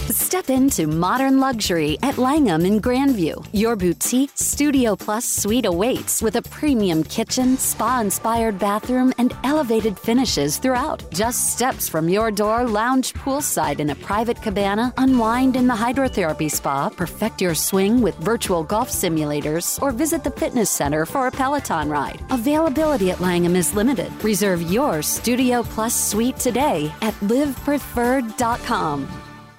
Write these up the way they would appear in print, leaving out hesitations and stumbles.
Step into modern luxury at Langham in Grandview. Your boutique Studio Plus suite awaits with a premium kitchen, spa-inspired bathroom, and elevated finishes throughout. Just steps from your door, lounge poolside in a private cabana, unwind in the hydrotherapy spa, perfect your swing with virtual golf simulators, or visit the fitness center for a Peloton ride. Availability at Langham is limited. Reserve your Studio Plus suite today at livepreferred.com.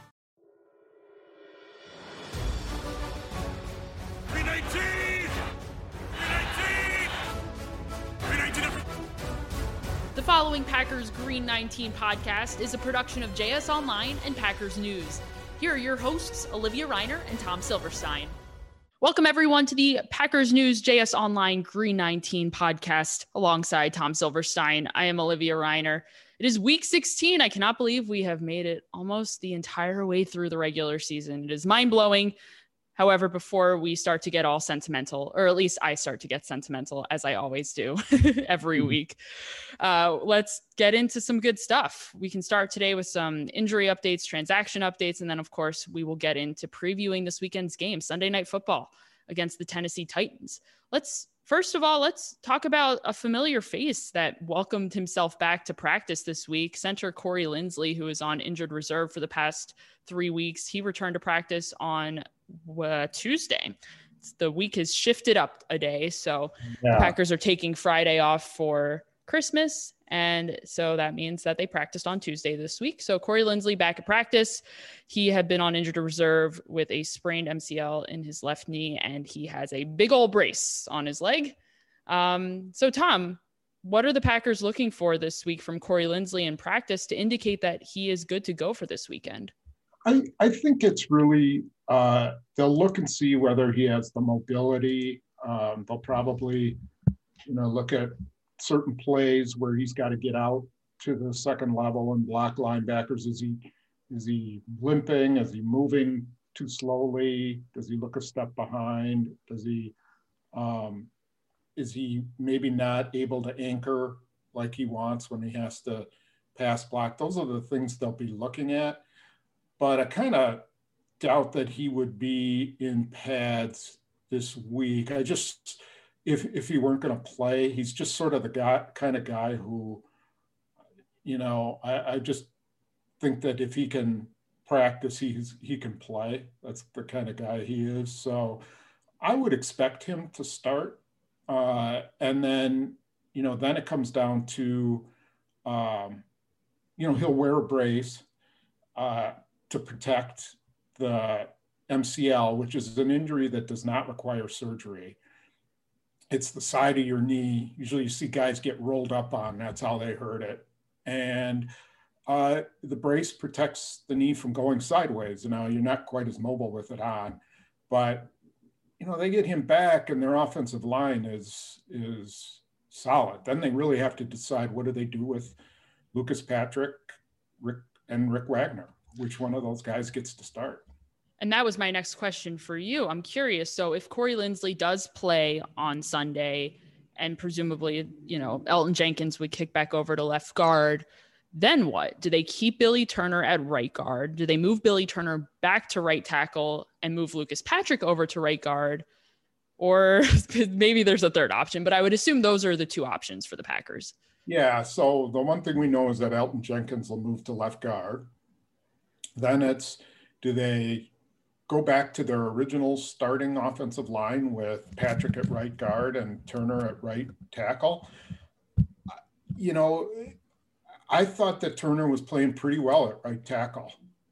The following Packers Green 19 podcast is a production of JS Online and Packers News. Here are your hosts, Olivia Reiner and Tom Silverstein. Welcome, everyone, to the Packers News JS Online Green 19 podcast alongside Tom Silverstein. I am Olivia Reiner. It is week 16. I cannot believe we have made it almost the entire way through the regular season. It is mind-blowing. However, before we start to get all sentimental, or at least I start to get sentimental, as I always do every week, let's get into some good stuff. We can start today with some injury updates, transaction updates, and then, of course, we will get into previewing this weekend's game, Sunday Night Football against the Tennessee Titans. First of all, let's talk about a familiar face that welcomed himself back to practice this week. Center Corey Linsley, who is on injured reserve for the past 3 weeks. He returned to practice on Tuesday. The week has shifted up a day, so the Packers are taking Friday off for Christmas, and so that means that they practiced on Tuesday this week. So Corey Linsley back at practice. He had been on injured reserve with a sprained MCL in his left knee, and he has a big old brace on his leg. So Tom, what are the Packers looking for this week from Corey Linsley in practice to indicate that he is good to go for this weekend? I think it's really, they'll look and see whether he has the mobility. They'll probably, look at certain plays where he's got to get out to the second level and block linebackers. Is he limping? Is he moving too slowly? Does he look a step behind? Is he maybe not able to anchor like he wants when he has to pass block? Those are the things they'll be looking at. But I kind of doubt that he would be in pads this week. If he weren't going to play, he's just sort of the kind of guy who, I just think that if he can practice, he can play. That's the kind of guy he is. So I would expect him to start. And then, then it comes down to, he'll wear a brace to protect the MCL, which is an injury that does not require surgery. It's the side of your knee. Usually you see guys get rolled up on. That's how they hurt it. And the brace protects the knee from going sideways. Now, you're not quite as mobile with it on. But, they get him back and their offensive line is solid. Then they really have to decide what do they do with Lucas Patrick, Rick Wagner. Which one of those guys gets to start? And that was my next question for you. I'm curious. So if Corey Linsley does play on Sunday and presumably, Elton Jenkins would kick back over to left guard, then what? Do they keep Billy Turner at right guard? Do they move Billy Turner back to right tackle and move Lucas Patrick over to right guard? Or maybe there's a third option, but I would assume those are the two options for the Packers. Yeah. So the one thing we know is that Elton Jenkins will move to left guard. Then it's, do they go back to their original starting offensive line with Patrick at right guard and Turner at right tackle? I thought that Turner was playing pretty well at right tackle.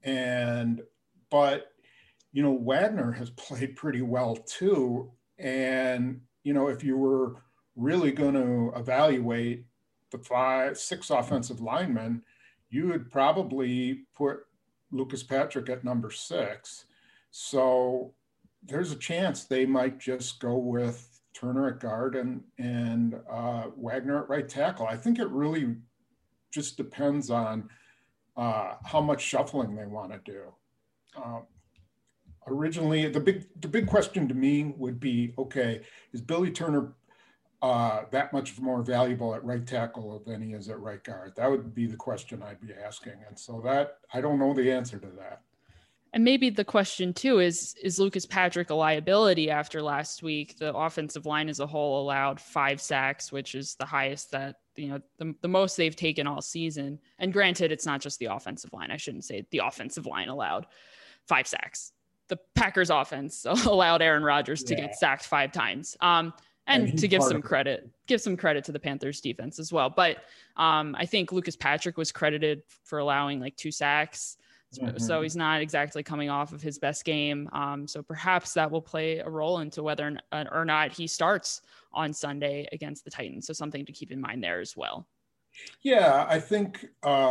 But Wagner has played pretty well too. And, if you were really going to evaluate the 5-6 offensive linemen, you would probably put Lucas Patrick at number 6. So there's a chance they might just go with Turner at guard and Wagner at right tackle. I think it really just depends on how much shuffling they want to do. Originally, the big question to me would be, okay, is Billy Turner that much more valuable at right tackle than he is at right guard? That would be the question I'd be asking. And so that, I don't know the answer to that. And maybe the question too is Lucas Patrick a liability after last week? The offensive line as a whole allowed 5 sacks, which is the highest that, the most they've taken all season. And granted, it's not just the offensive line. I shouldn't say the offensive line allowed 5 sacks. The Packers offense allowed Aaron Rodgers to get sacked 5 times. And to give some credit to the Panthers defense as well. But I think Lucas Patrick was credited for allowing like 2 sacks. So he's not exactly coming off of his best game. So perhaps that will play a role into whether or not he starts on Sunday against the Titans. So something to keep in mind there as well. Yeah, I think,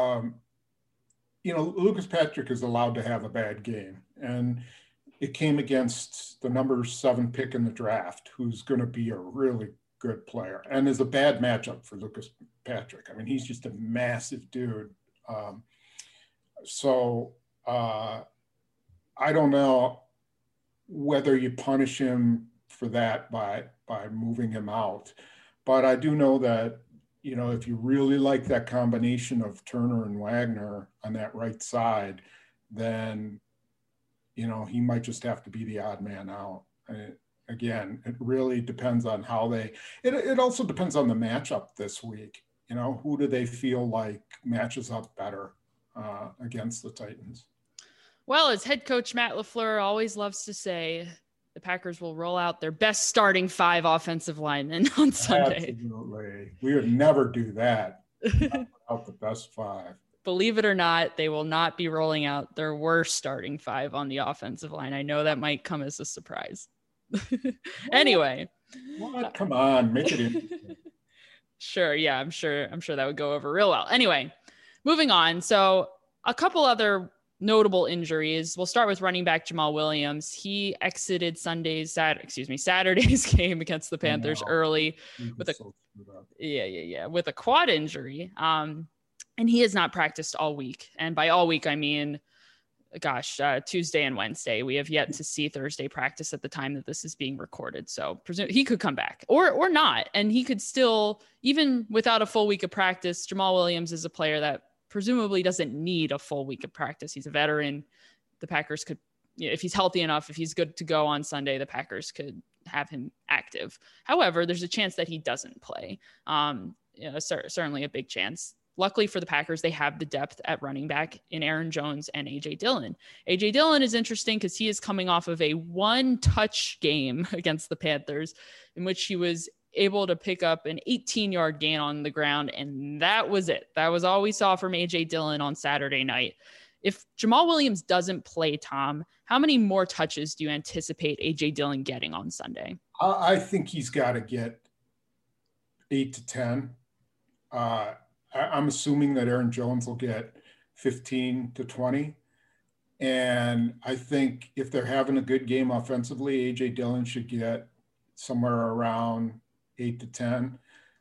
Lucas Patrick is allowed to have a bad game. And it came against the number 7 pick in the draft, who's going to be a really good player and is a bad matchup for Lucas Patrick. I mean, he's just a massive dude. So I don't know whether you punish him for that by moving him out. But I do know that, if you really like that combination of Turner and Wagner on that right side, then, he might just have to be the odd man out. Again, it really depends on how it also depends on the matchup this week. Who do they feel like matches up better against the Titans? Well, as head coach Matt LaFleur always loves to say, the Packers will roll out their best starting 5 offensive linemen on Sunday. Absolutely. We would never do that. Out the best 5. Believe it or not, they will not be rolling out their worst starting 5 on the offensive line. I know that might come as a surprise. Anyway. What? Come on, make it interesting. Sure. Yeah, I'm sure that would go over real well. Anyway, moving on. So a couple other notable injuries. We'll start with running back Jamal Williams. He exited Saturday's game against the Panthers early with a quad injury. And he has not practiced all week. And by all week, I mean, Tuesday and Wednesday. We have yet to see Thursday practice at the time that this is being recorded. So he could come back or not. And he could still, even without a full week of practice, Jamal Williams is a player that presumably doesn't need a full week of practice. He's a veteran. The Packers could, if he's healthy enough, if he's good to go on Sunday, the Packers could have him active. However, there's a chance that he doesn't play. Certainly a big chance. Luckily for the Packers, they have the depth at running back in Aaron Jones and A.J. Dillon. A.J. Dillon is interesting because he is coming off of a 1-touch game against the Panthers in which he was able to pick up an 18-yard gain on the ground, and that was it. That was all we saw from A.J. Dillon on Saturday night. If Jamal Williams doesn't play, Tom, how many more touches do you anticipate A.J. Dillon getting on Sunday? I think he's got to get 8 to 10. I'm assuming that Aaron Jones will get 15 to 20. And I think if they're having a good game offensively, A.J. Dillon should get somewhere around 8 to 10.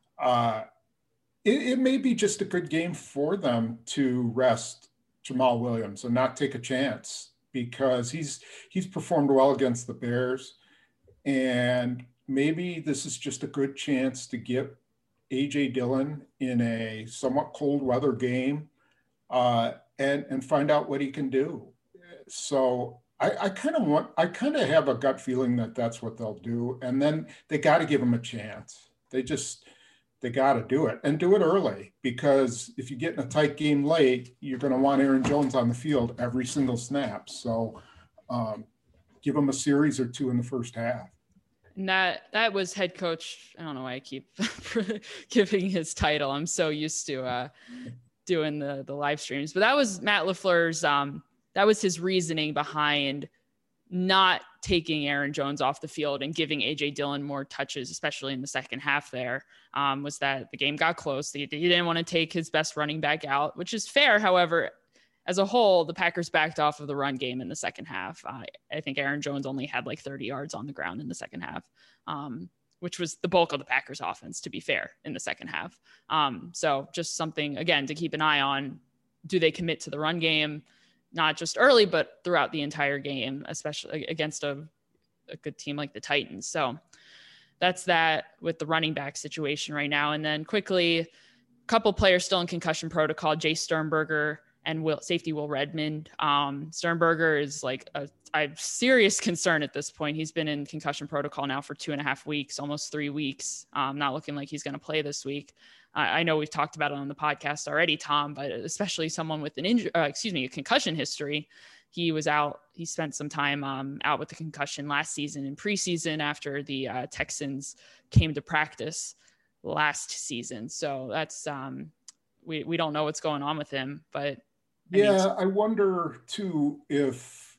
It may be just a good game for them to rest Jamal Williams and not take a chance because he's performed well against the Bears. And maybe this is just a good chance to get A.J. Dillon in a somewhat cold weather game and find out what he can do. So I kind of have a gut feeling that that's what they'll do. And then they got to give him a chance. They got to do it and do it early, because if you get in a tight game late, you're going to want Aaron Jones on the field every single snap. So give him a series or 2 in the first half. And that was head coach. I don't know why I keep giving his title. I'm so used to doing the live streams, but that was Matt LaFleur's. That was his reasoning behind not taking Aaron Jones off the field and giving A.J. Dillon more touches, especially in the second half there, was that the game got close. He didn't want to take his best running back out, which is fair. However, as a whole, the Packers backed off of the run game in the second half. I think Aaron Jones only had like 30 yards on the ground in the second half, which was the bulk of the Packers offense, to be fair, in the second half. So just something, again, to keep an eye on. Do they commit to the run game? Not just early, but throughout the entire game, especially against a good team like the Titans. So that's that with the running back situation right now. And then quickly, a couple players still in concussion protocol. Jay Sternberger and safety Will Redmond. Sternberger is like a serious concern at this point. He's been in concussion protocol now for 2.5 weeks, almost 3 weeks. Not looking like he's going to play this week. I know we've talked about it on the podcast already, Tom, but especially someone with a concussion history. He was out. He spent some time out with the concussion last season in preseason after the Texans came to practice last season. So that's we don't know what's going on with him, but I wonder too if,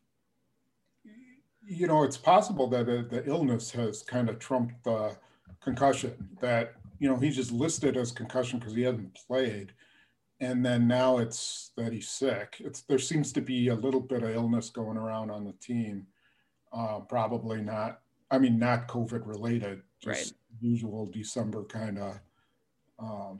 you know, it's possible that the illness has kind of trumped the concussion, that, you know, he's just listed as concussion because he hasn't played. And then now it's that he's sick. There seems to be a little bit of illness going around on the team. Probably not COVID related, just Usual December kind of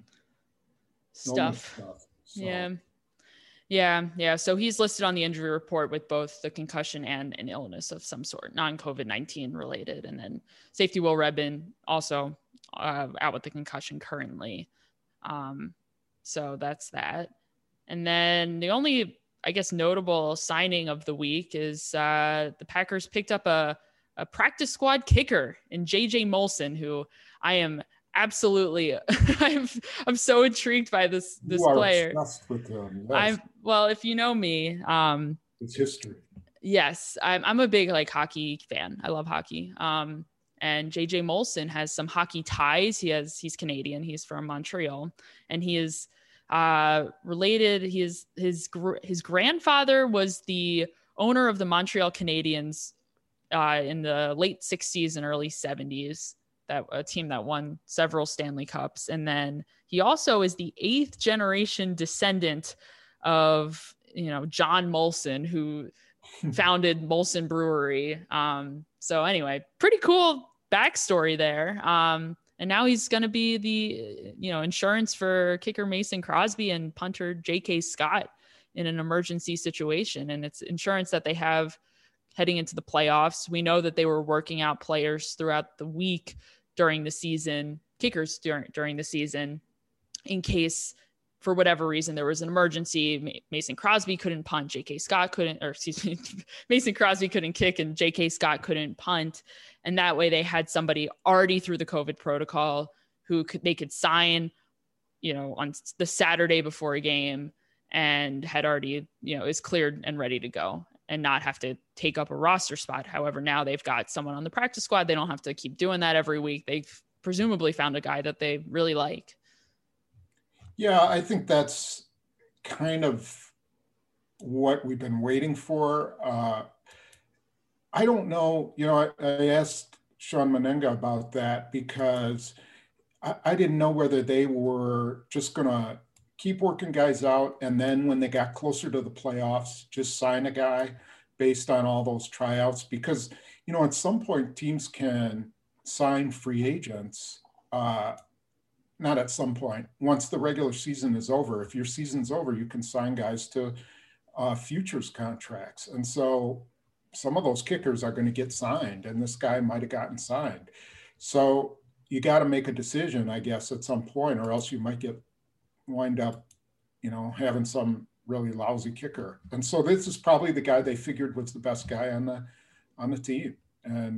stuff. So. Yeah. So he's listed on the injury report with both the concussion and an illness of some sort, non-COVID-19 related. And then safety Will Redmond also out with the concussion currently. So that's that. And then the only, I guess, notable signing of the week is the Packers picked up a practice squad kicker in JJ Molson, who I am absolutely, I'm so intrigued by this player. Obsessed with him. Yes. If you know me, it's history. Yes, I'm a big hockey fan. I love hockey. And JJ Molson has some hockey ties. He's Canadian. He's from Montreal, and he is related. His grandfather was the owner of the Montreal Canadiens in the late 60s and early 70s. That a team that won several Stanley Cups. And then he also is the 8th generation descendant of, John Molson, who founded Molson Brewery. So anyway, pretty cool backstory there. And now he's going to be the, insurance for kicker Mason Crosby and punter J.K. Scott in an emergency situation. And it's insurance that they have heading into the playoffs. We know that they were working out players throughout the week during the season, kickers during the season, in case for whatever reason there was an emergency. Mason Crosby couldn't punt, Mason Crosby couldn't kick, and J.K. Scott couldn't punt. And that way they had somebody already through the COVID protocol who they could sign, on the Saturday before a game, and had already, is cleared and ready to go, and not have to take up a roster spot. However, now they've got someone on the practice squad. They don't have to keep doing that every week. They've presumably found a guy that they really like. Yeah, I think that's kind of what we've been waiting for. I don't know, I asked Sean Menenga about that because I didn't know whether they were just going to keep working guys out, and then when they got closer to the playoffs, just sign a guy based on all those tryouts. Because, at some point teams can sign free agents, not at some point, once the regular season is over. If your season's over, you can sign guys to futures contracts. And so some of those kickers are going to get signed, and this guy might've gotten signed. So you got to make a decision, I guess, at some point, or else you might wind up, having some really lousy kicker. And so this is probably the guy they figured was the best guy on the team. And,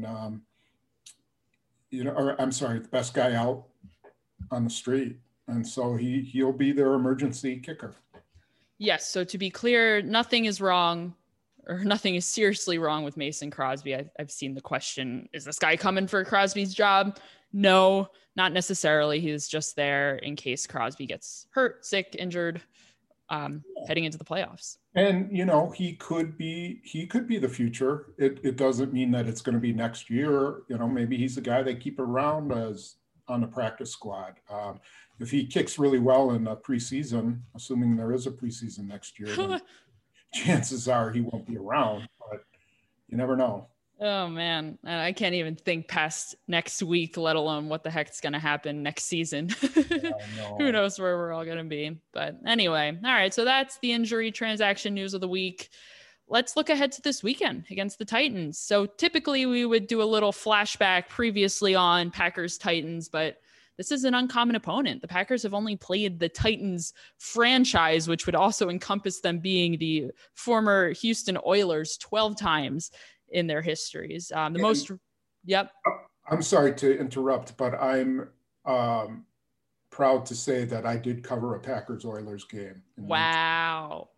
the best guy out on the street. And so he'll be their emergency kicker. Yes. So to be clear, nothing is wrong, or nothing is seriously wrong with Mason Crosby. I've seen the question, is this guy coming for Crosby's job? No, not necessarily. He's just there in case Crosby gets hurt, sick, injured, heading into the playoffs. And, he could be the future. It doesn't mean that it's going to be next year. Maybe he's the guy they keep around as on the practice squad. If he kicks really well in the preseason, assuming there is a preseason next year, then chances are he won't be around, but you never know. Oh man, I can't even think past next week, let alone what the heck's going to happen next season. Who knows where we're all going to be. But anyway, all right. So that's the injury transaction news of the week. Let's look ahead to this weekend against the Titans. So typically we would do a little flashback previously on Packers Titans, but this is an uncommon opponent. The Packers have only played the Titans franchise, which would also encompass them being the former Houston Oilers 12 times in their histories. Yep. I'm sorry to interrupt, but I'm proud to say that I did cover a Packers-Oilers game. Wow.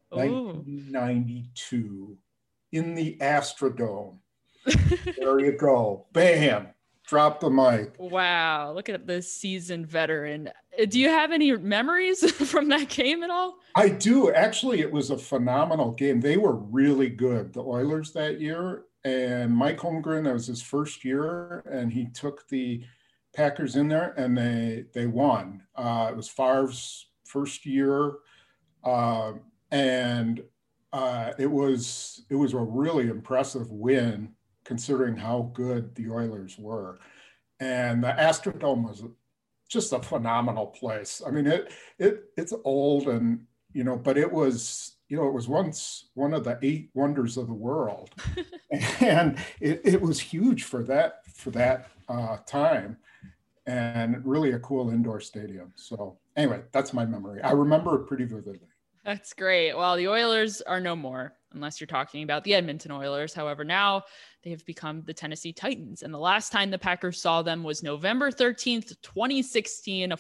1992 in the Astrodome. There you go. Bam. Drop the mic. Wow. Look at this seasoned veteran. Do you have any memories from that game at all? I do. Actually, it was a phenomenal game. They were really good, the Oilers, that year. And Mike Holmgren, it was his first year, and he took the Packers in there, and they won. It was Favre's first year, and it was a really impressive win considering how good the Oilers were. And the Astrodome was just a phenomenal place. I mean, it's old, and but it was once one of the 8 wonders of the world, and it was huge for that time, and really a cool indoor stadium. So anyway, that's my memory. I remember it pretty vividly. That's great. Well, the Oilers are no more, unless you're talking about the Edmonton Oilers. However, now they have become the Tennessee Titans. And the last time the Packers saw them was November 13th, 2016, a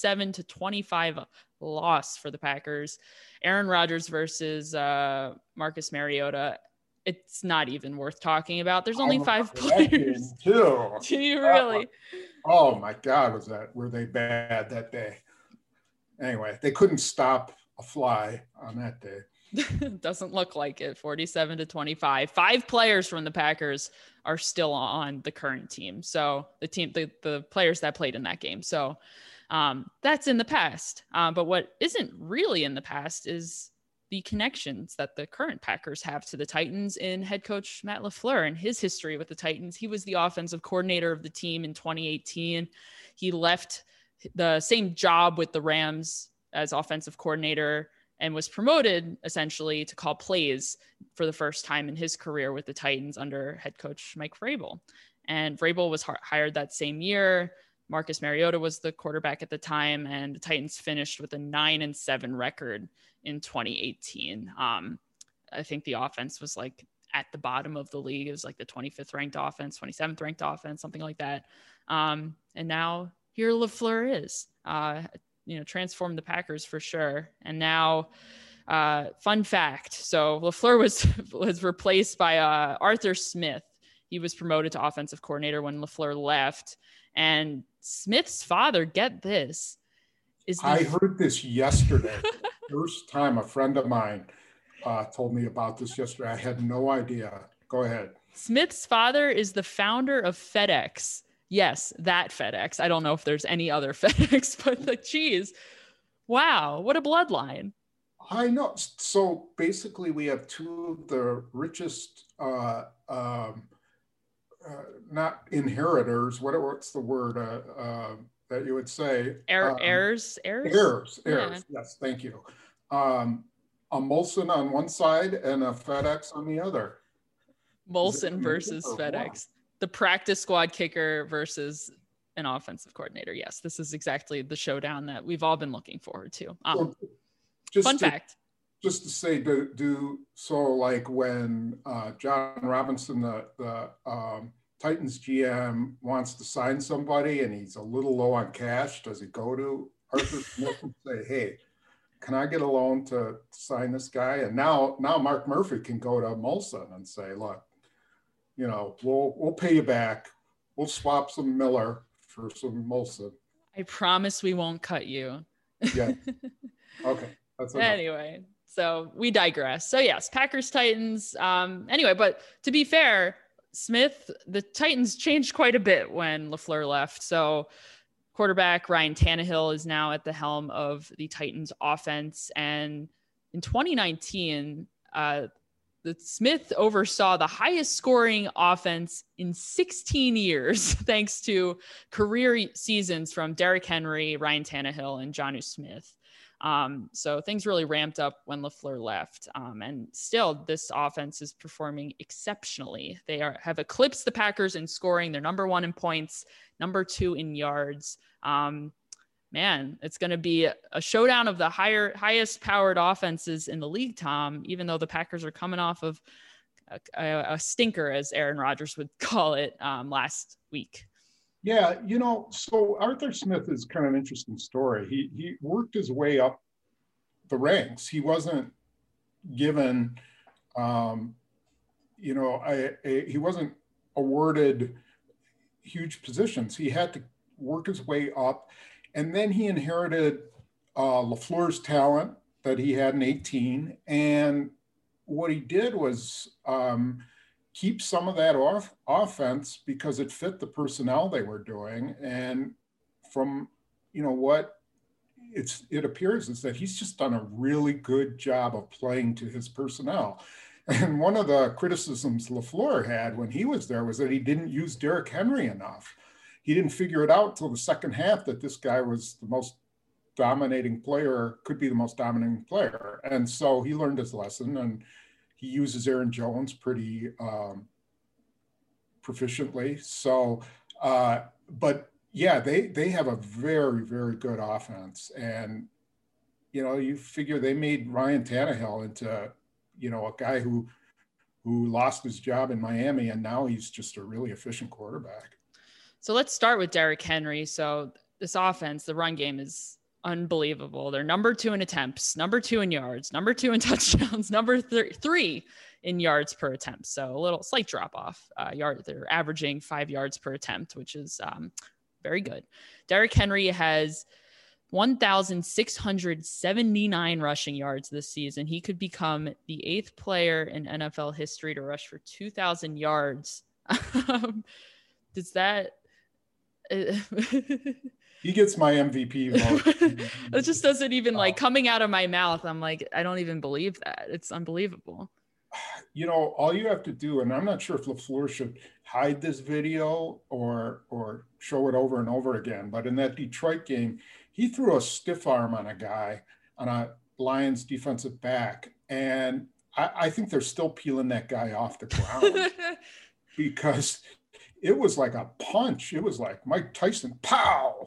47-25 loss for the Packers. Aaron Rodgers versus Marcus Mariota. It's not even worth talking about. There's only 5 players. Too. Do you really? Oh my God, were they bad that day? Anyway, they couldn't stop a fly on that day. Doesn't look like it. 47-25. 5 players from the Packers are still on the current team. So the players that played in that game. So that's in the past. But what isn't really in the past is the connections that the current Packers have to the Titans in head coach Matt LaFleur and his history with the Titans. He was the offensive coordinator of the team in 2018. He left the same job with the Rams as offensive coordinator and was promoted essentially to call plays for the first time in his career with the Titans under head coach Mike Vrabel. And Vrabel was hired that same year. Marcus Mariota was the quarterback at the time, and the Titans finished with a 9-7 record in 2018. I think the offense was like at the bottom of the league. It was like the 25th ranked offense, 27th ranked offense, something like that. And now here LaFleur is, transformed the Packers for sure. And now, fun fact. So LaFleur was replaced by Arthur Smith. He was promoted to offensive coordinator when LaFleur left. And Smith's father, get this, I heard this yesterday. First time a friend of mine told me about this yesterday. I had no idea. Go ahead. Smith's father is the founder of FedEx. Yes, that FedEx. I don't know if there's any other FedEx, but geez, wow, what a bloodline. I know. So basically we have 2 of the richest, not inheritors, what's the word that you would say? Heirs? Yeah. Yes, thank you. A Molson on one side and a FedEx on the other. Molson versus FedEx. What? The practice squad kicker versus an offensive coordinator. Yes, this is exactly the showdown that we've all been looking forward to. Fun fact. Just to say, so like when John Robinson, the Titans GM, wants to sign somebody and he's a little low on cash, does he go to Arthur Smith and say, hey, can I get a loan to sign this guy? And now Mark Murphy can go to Molson and say, look, we'll pay you back. We'll swap some Miller for some Molson. I promise we won't cut you. Yeah. Okay. That's enough. Anyway, so we digress. So yes, Packers, Titans. Anyway, but to be fair, the Titans changed quite a bit when LaFleur left. So quarterback Ryan Tannehill is now at the helm of the Titans offense. And in 2019, the Smith oversaw the highest scoring offense in 16 years, thanks to career seasons from Derrick Henry, Ryan Tannehill, and Jonnu Smith. So things really ramped up when LaFleur left. And still, this offense is performing exceptionally. They have eclipsed the Packers in scoring. They're number 1 in points, number 2 in yards. Man, it's going to be a showdown of the highest powered offenses in the league, Tom, even though the Packers are coming off of a stinker, as Aaron Rodgers would call it, last week. Yeah, so Arthur Smith is kind of an interesting story. He worked his way up the ranks. He wasn't given, he wasn't awarded huge positions. He had to work his way up. And then he inherited LaFleur's talent that he had in 2018. And what he did was keep some of that offense because it fit the personnel they were doing. And from, what it appears is that he's just done a really good job of playing to his personnel. And one of the criticisms LaFleur had when he was there was that he didn't use Derrick Henry enough. He didn't figure it out till the second half that this guy was the most dominating player, could be the most dominating player. And so he learned his lesson, and he uses Aaron Jones pretty proficiently. So, but yeah, they have a very, very good offense. And, you figure they made Ryan Tannehill into, a guy who lost his job in Miami, and now he's just a really efficient quarterback. So let's start with Derrick Henry. So this offense, the run game is unbelievable. They're number 2 in attempts, number 2 in yards, number 2 in touchdowns, number 3 in yards per attempt. So a little slight drop off. They're averaging 5 yards per attempt, which is very good. Derrick Henry has 1,679 rushing yards this season. He could become the 8th player in NFL history to rush for 2,000 yards. Does that... He gets my MVP vote. It just doesn't even coming out of my mouth. I'm like, I don't even believe that. It's unbelievable. All you have to do, and I'm not sure if LaFleur should hide this video or show it over and over again, but in that Detroit game, he threw a stiff arm on a guy, on a Lions defensive back. And I think they're still peeling that guy off the ground because it was like a punch. It was like Mike Tyson, pow,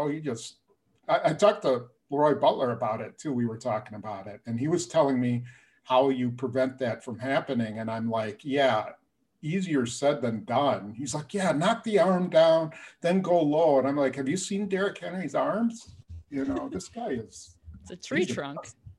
I talked to Leroy Butler about it too. We were talking about it, and he was telling me how you prevent that from happening. And I'm like, yeah, easier said than done. He's like, yeah, knock the arm down, then go low. And I'm like, have you seen Derrick Henry's arms? This guy is. It's a tree trunk.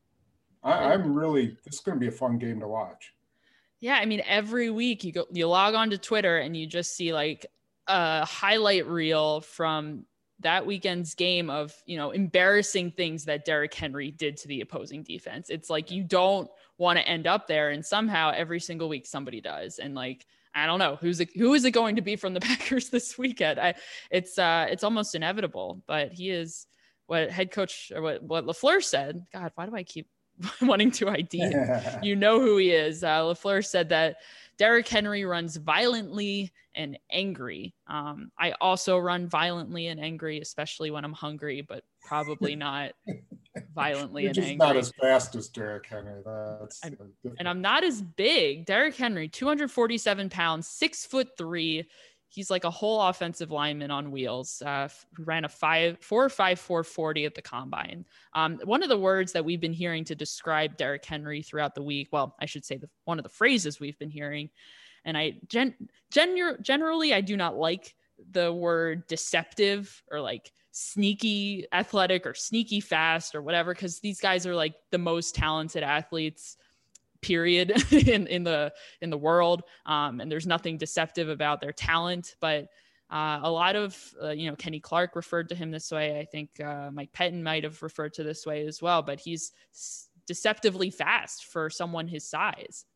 I'm really, this is going to be a fun game to watch. Yeah, I mean, every week you log on to Twitter and you just see like a highlight reel from that weekend's game of, embarrassing things that Derrick Henry did to the opposing defense. It's like you don't want to end up there, and somehow every single week somebody does. And like, I don't know who is it going to be from the Packers this weekend. It's almost inevitable, but he is what head coach or what LaFleur said. God, why do I keep wanting to ID him? You know who he is. LaFleur said that Derrick Henry runs violently and angry. I also run violently and angry, especially when I'm hungry, but probably not violently and angry. Not as fast as Derrick Henry. And I'm not as big. Derrick Henry, 247 pounds, 6'3". He's like a whole offensive lineman on wheels. Who ran a 4.54 40 at the combine. One of the words that we've been hearing to describe Derrick Henry throughout the week, well, I should say one of the phrases we've been hearing, and I generally I do not like the word deceptive or like sneaky athletic or sneaky fast or whatever, because these guys are like the most talented athletes period in the world, and there's nothing deceptive about their talent. But a lot of Kenny Clark referred to him this way. I think Mike Pettin might have referred to this way as well, but he's deceptively fast for someone his size.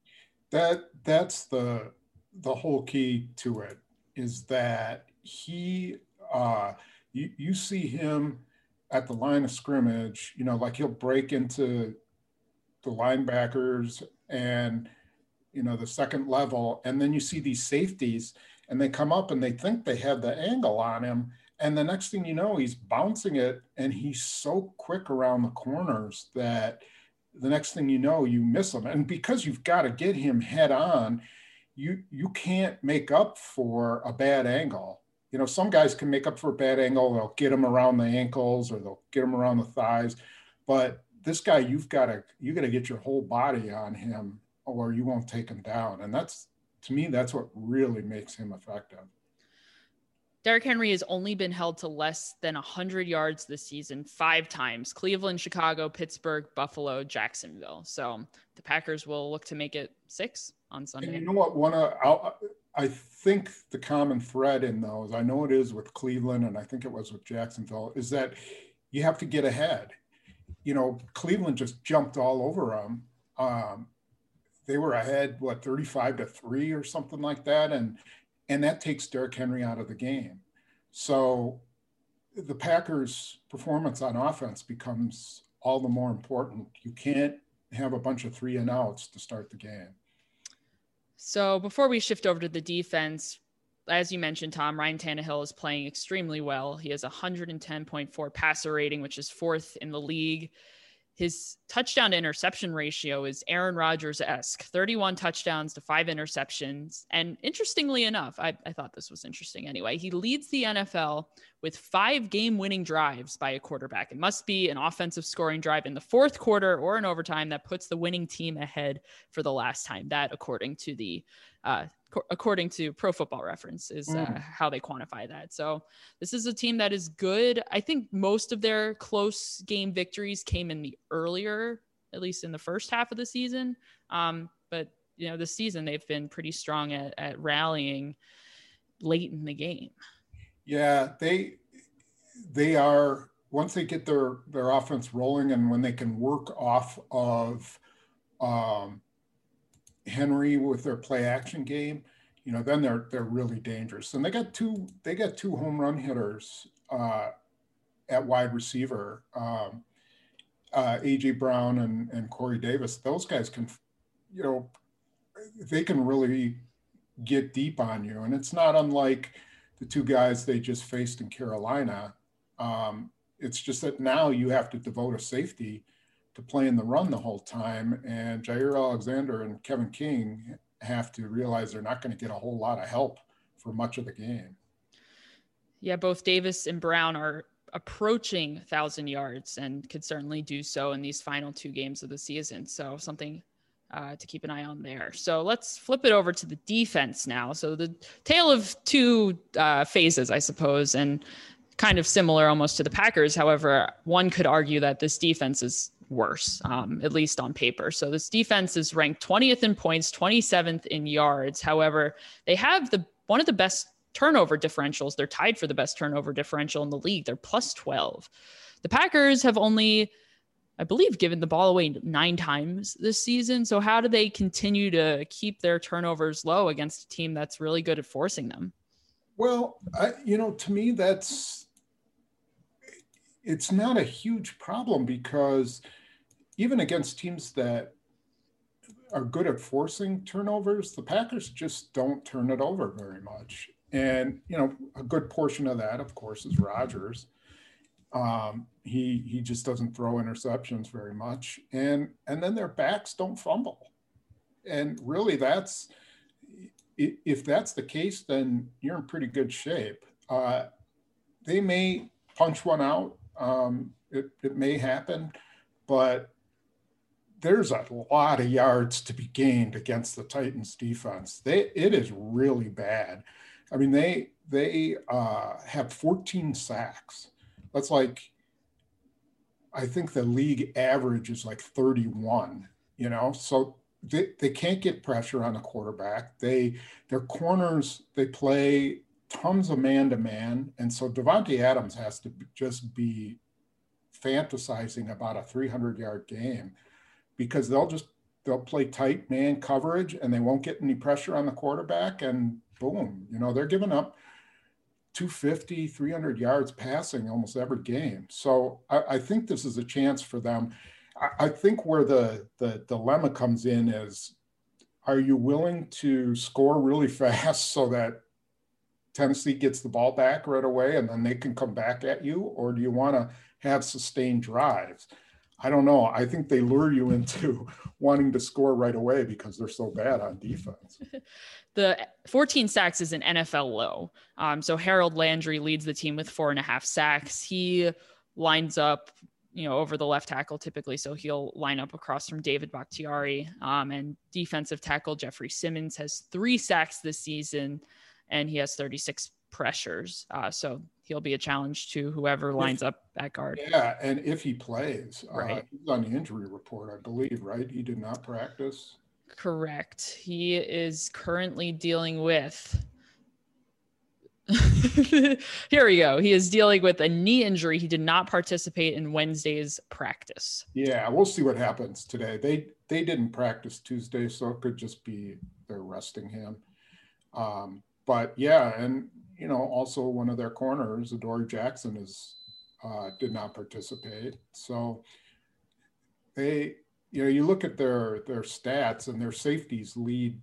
That's the whole key to it, is that he you see him at the line of scrimmage, like he'll break into the linebackers and the second level, and then you see these safeties and they come up and they think they have the angle on him, And the next thing you know, he's bouncing it, and he's so quick around the corners that the next thing you know, you miss him. And because you've got to get him head on, you can't make up for a bad angle. You know, some guys can make up for a bad angle. They'll get him around the ankles or they'll get him around the thighs. But this guy, you got to get your whole body on him or you won't take him down. And that's, to me, that's what really makes him effective. Derrick Henry has only been held to less than 100 yards this season 5 times: Cleveland, Chicago, Pittsburgh, Buffalo, Jacksonville. So the Packers will look to make it 6 on Sunday. And you know what? I think the common thread in those, I know it is with Cleveland, and I think it was with Jacksonville, is that you have to get ahead. You know, Cleveland just jumped all over them. They were ahead, 35-3 or something like that. And that takes Derrick Henry out of the game. So the Packers' performance on offense becomes all the more important. You can't have a bunch of 3 and outs to start the game. So before we shift over to the defense, as you mentioned, Tom, Ryan Tannehill is playing extremely well. He has 110.4 passer rating, which is 4th in the league. His touchdown to interception ratio is Aaron Rodgers-esque, 31 touchdowns to 5 interceptions. And interestingly enough, I thought this was interesting anyway, he leads the NFL with 5 game-winning drives by a quarterback. It must be an offensive scoring drive in the 4th quarter or in overtime that puts the winning team ahead for the last time. That, according to Pro Football Reference, is how they quantify that. So this is a team that is good. I think most of their close game victories came in the earlier, at least in the first half of the season. But you know, this season they've been pretty strong at rallying late in the game. Yeah, they are, once they get their offense rolling and when they can work off of Henry with their play action game, you know, then they're really dangerous. And they got two home run hitters at wide receiver, A.J. Brown and Corey Davis. Those guys can, you know, they can really get deep on you. And it's not unlike the 2 guys they just faced in Carolina. It's just that now you have to devote a safety to playing the run the whole time. And Jair Alexander and Kevin King have to realize they're not going to get a whole lot of help for much of the game. Yeah, both Davis and Brown are approaching 1,000 yards and could certainly do so in these final 2 games of the season. So something to keep an eye on there. So let's flip it over to the defense now. So the tale of 2 phases, I suppose, and kind of similar almost to the Packers. However, one could argue that this defense is worse, at least on paper. So this defense is ranked 20th in points, 27th in yards. However, they have one of the best turnover differentials. They're tied for the best turnover differential in the league. They're plus 12. The Packers have only, I believe, given the ball away 9 times this season. So how do they continue to keep their turnovers low against a team that's really good at forcing them? Well, to me, it's not a huge problem because even against teams that are good at forcing turnovers, the Packers just don't turn it over very much. And, you know, a good portion of that, of course, is Rodgers. He just doesn't throw interceptions very much. And then their backs don't fumble. And really if that's the case, then you're in pretty good shape. They may punch one out. It may happen, but there's a lot of yards to be gained against the Titans defense. It is really bad. I mean, they have 14 sacks. That's like, I think the league average is like 31, you know? So they can't get pressure on the quarterback. Their corners, they play tons of man-to-man. And so Davante Adams has to just be fantasizing about a 300-yard game because they'll play tight man coverage and they won't get any pressure on the quarterback, and boom, you know, they're giving up 250, 300 yards passing almost every game. So I think this is a chance for them. I think where the dilemma comes in is, are you willing to score really fast so that Tennessee gets the ball back right away and then they can come back at you? Or do you want to have sustained drives? I don't know. I think they lure you into wanting to score right away because they're so bad on defense. The 14 sacks is an NFL low. So Harold Landry leads the team with 4.5 sacks. He lines up, over the left tackle typically. So he'll line up across from David Bakhtiari. And defensive tackle Jeffrey Simmons has 3 sacks this season, and he has 36 pressures. So he'll be a challenge to whoever lines up at guard. Yeah, and if he plays, right. He's on the injury report, I believe, right? He did not practice. Correct. He is currently dealing with here we go. He is dealing with a knee injury. He did not participate in Wednesday's practice. Yeah, we'll see what happens today. They didn't practice Tuesday, so it could just be they're resting him. But yeah, and also one of their corners, Adoree Jackson, did not participate. So they, you look at their stats, and their safeties lead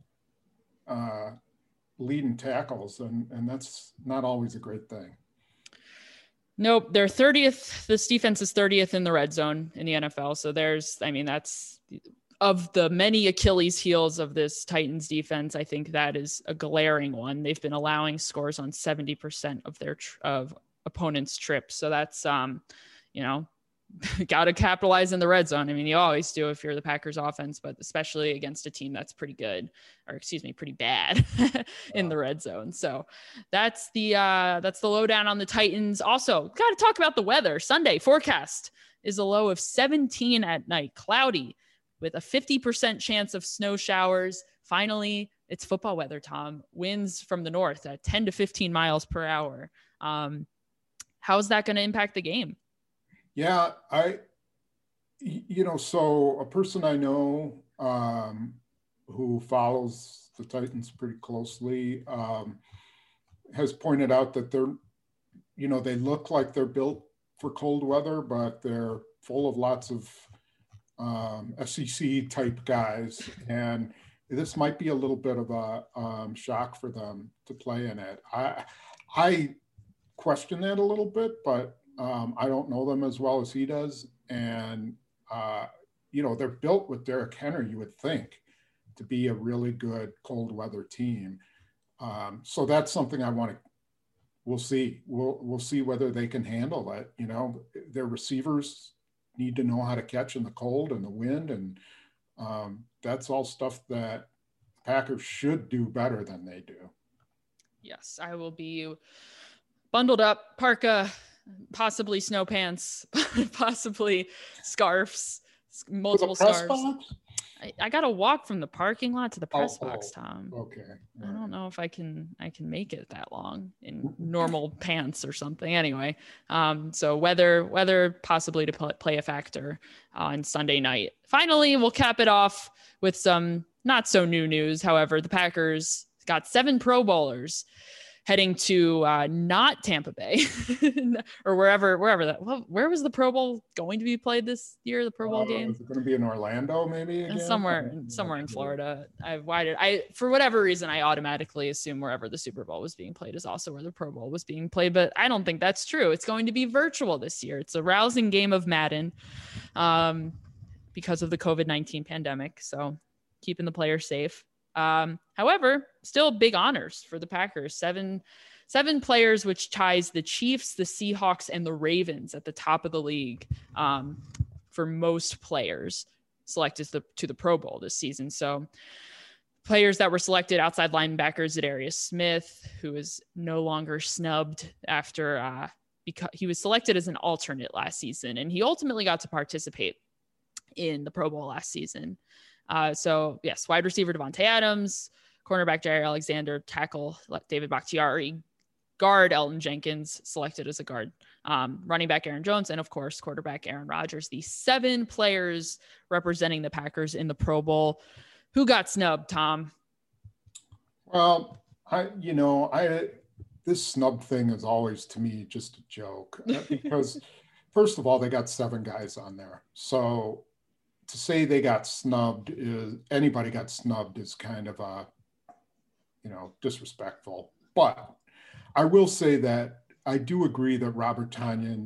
in tackles, and that's not always a great thing. Nope, they're 30th. This defense is 30th in the red zone in the NFL. So that's of the many Achilles heels of this Titans defense. I think that is a glaring one. They've been allowing scores on 70% of their of opponents' trips. So that's got to capitalize in the red zone. I mean, you always do if you're the Packers offense, but especially against a team that's pretty bad in the red zone. So that's the lowdown on the Titans. Also, got to talk about the weather. Sunday forecast is a low of 17 at night, cloudy with a 50% chance of snow showers. Finally, it's football weather, Tom. Winds from the north at 10 to 15 miles per hour. How's that going to impact the game? Yeah, so a person I know who follows the Titans pretty closely has pointed out that they look like they're built for cold weather, but they're full of lots of SEC type guys. And this might be a little bit of a shock for them to play in it. I question that a little bit, but I don't know them as well as he does. And, they're built with Derrick Henry, you would think, to be a really good cold weather team. So that's something we'll see. We'll see whether they can handle it. Their receivers need to know how to catch in the cold and the wind. And that's all stuff that Packers should do better than they do. Yes, I will be bundled up, parka, possibly snow pants, possibly scarves, multiple scarves. I got to walk from the parking lot to the press box, Tom. Okay. I don't know if I can make it that long in normal pants or something. Anyway, so weather possibly to play a factor on Sunday night. Finally, we'll cap it off with some not so new news. However, the Packers got 7 Pro Bowlers heading to not Tampa Bay or wherever that. Well, where was the Pro Bowl going to be played this year? The Pro Bowl game? Is it going to be in Orlando, maybe? Again? Somewhere in Florida. For whatever reason, I automatically assume wherever the Super Bowl was being played is also where the Pro Bowl was being played, but I don't think that's true. It's going to be virtual this year. It's a rousing game of Madden because of the COVID-19 pandemic. So keeping the players safe. However, still big honors for the Packers. Seven players, which ties the Chiefs, the Seahawks, and the Ravens at the top of the league for most players selected to the Pro Bowl this season. So players that were selected: outside linebacker Za'Darius Smith, who is no longer snubbed after because he was selected as an alternate last season, and he ultimately got to participate in the Pro Bowl last season. So yes, wide receiver Devontae Adams, cornerback Jair Alexander, tackle David Bakhtiari, guard Elton Jenkins, selected as a guard, running back Aaron Jones, and of course quarterback Aaron Rodgers. The 7 players representing the Packers in the Pro Bowl. Who got snubbed, Tom? Well, this snub thing is always, to me, just a joke because first of all, they got 7 guys on there. So to say they got snubbed anybody got snubbed is kind of disrespectful. But I will say that I do agree that Robert Tonyan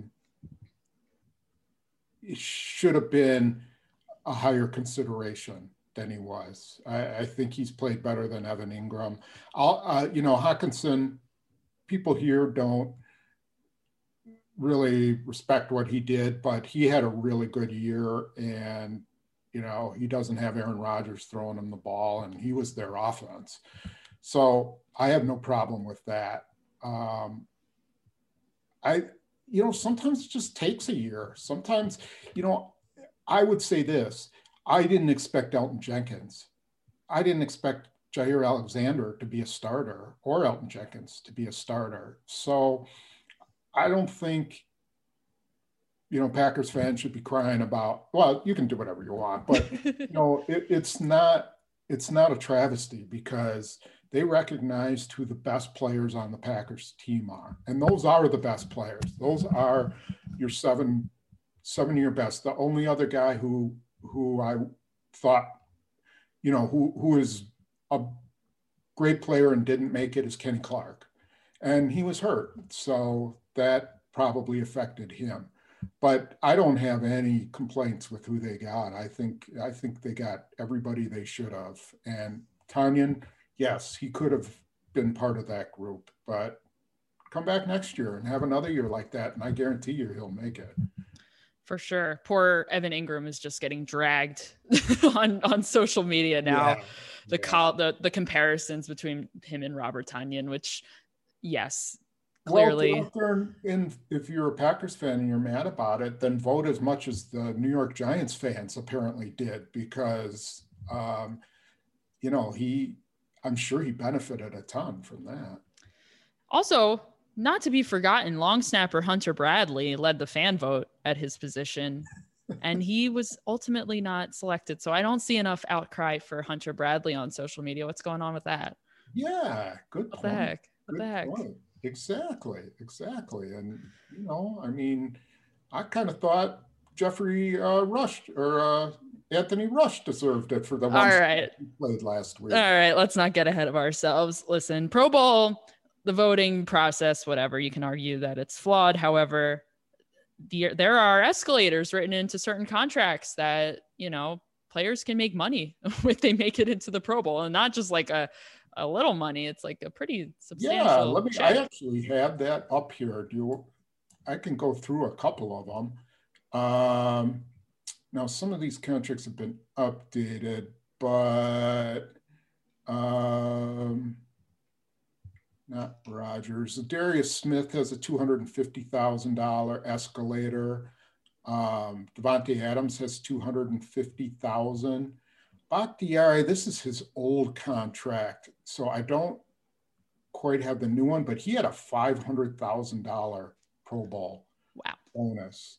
should have been a higher consideration than he was. I think he's played better than Evan Ingram. Hockenson, people here don't really respect what he did, but he had a really good year, and he doesn't have Aaron Rodgers throwing him the ball, and he was their offense. So I have no problem with that. Sometimes it just takes a year. Sometimes, I would say this. I didn't expect Elgton Jenkins. I didn't expect Jair Alexander to be a starter or Elgton Jenkins to be a starter. So I don't think, Packers fans should be crying about, well, you can do whatever you want, but it's not a travesty, because they recognized who the best players on the Packers team are. And those are the best players. Those are your seven-year best. The only other guy who I thought, who is a great player and didn't make it is Kenny Clark. And he was hurt. So that probably affected him. But I don't have any complaints with who they got. I think they got everybody they should have. And Tonyan, yes, he could have been part of that group, but come back next year and have another year like that, and I guarantee you he'll make it. For sure. Poor Evan Ingram is just getting dragged on social media now. Yeah. The comparisons between him and Robert Tonyan, which, yes, clearly. Well, if you're a Packers fan and you're mad about it, then vote as much as the New York Giants fans apparently did, because, I'm sure he benefited a ton from that. Also, not to be forgotten, long snapper Hunter Bradley led the fan vote at his position, and he was ultimately not selected. So I don't see enough outcry for Hunter Bradley on social media. What's going on with that? Yeah, good point. What the heck? Point. Exactly. And, I kind of thought Jeffrey Rush or Anthony Rush deserved it for the ones he played last week. All right, let's not get ahead of ourselves. Listen, Pro Bowl, the voting process, whatever, you can argue that it's flawed. However, there are escalators written into certain contracts that, players can make money if they make it into the Pro Bowl, and not just like a little money. It's like a pretty substantial check. I actually have that up here. I can go through a couple of them. Now, some of these contracts have been updated, but not Rodgers. Darius Smith has a $250,000 escalator. Devontae Adams has $250,000. Bakhtiari, this is his old contract, so I don't quite have the new one, but he had a $500,000 Pro Bowl bonus.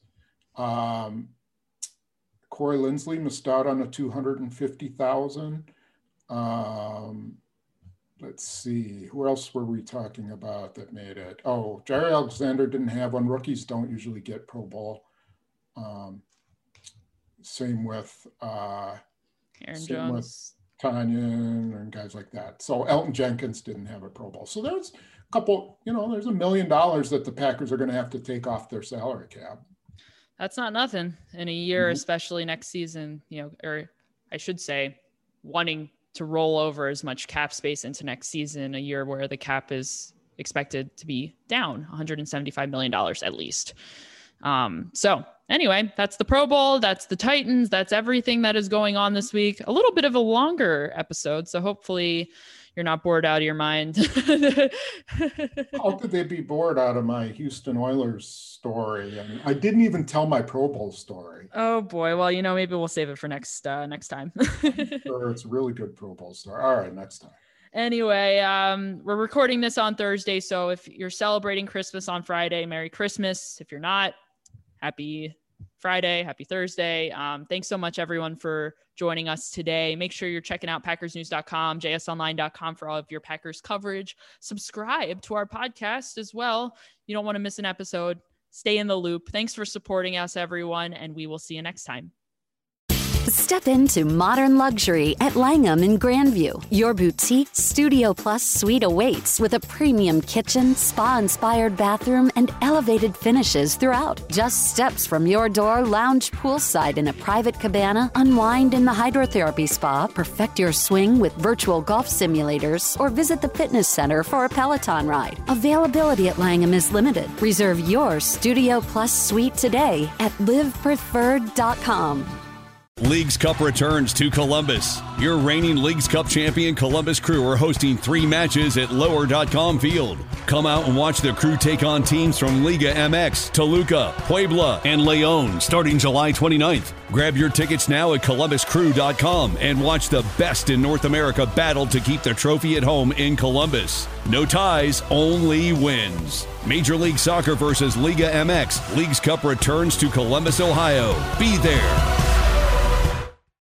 Corey Linsley missed out on a $250,000. Let's see, who else were we talking about that made it? Oh, Jair Alexander didn't have one. Rookies don't usually get Pro Bowl. Same with Aaron Jones, Tonyan, and guys like that. So Elgton Jenkins didn't have a Pro Bowl. So there's a couple, there's $1 million that the Packers are going to have to take off their salary cap. That's not nothing in a year, especially next season, or I should say wanting to roll over as much cap space into next season, a year where the cap is expected to be down $175 million at least. So anyway, that's the Pro Bowl. That's the Titans. That's everything that is going on this week. A little bit of a longer episode, so hopefully you're not bored out of your mind. How could they be bored out of my Houston Oilers story? I didn't even tell my Pro Bowl story. Oh boy. Well, maybe we'll save it for next time. Sure, it's a really good Pro Bowl story. All right, next time. Anyway, we're recording this on Thursday, so if you're celebrating Christmas on Friday, Merry Christmas. If you're not, Happy Friday, happy Thursday. Thanks so much, everyone, for joining us today. Make sure you're checking out PackersNews.com, JSOnline.com for all of your Packers coverage. Subscribe to our podcast as well. You don't want to miss an episode. Stay in the loop. Thanks for supporting us, everyone, and we will see you next time. Step into modern luxury at Langham in Grandview. Your boutique Studio Plus suite awaits with a premium kitchen, spa-inspired bathroom, and elevated finishes throughout. Just steps from your door, lounge poolside in a private cabana, unwind in the hydrotherapy spa, perfect your swing with virtual golf simulators, or visit the fitness center for a Peloton ride. Availability at Langham is limited. Reserve your Studio Plus suite today at livepreferred.com. Leagues Cup returns to Columbus. Your reigning Leagues Cup champion Columbus Crew are hosting 3 matches at Lower.com Field. Come out and watch the Crew take on teams from Liga MX, Toluca, Puebla, and León starting July 29th. Grab your tickets now at ColumbusCrew.com and watch the best in North America battle to keep the trophy at home in Columbus. No ties, only wins. Major League Soccer versus Liga MX. Leagues Cup returns to Columbus, Ohio. Be there.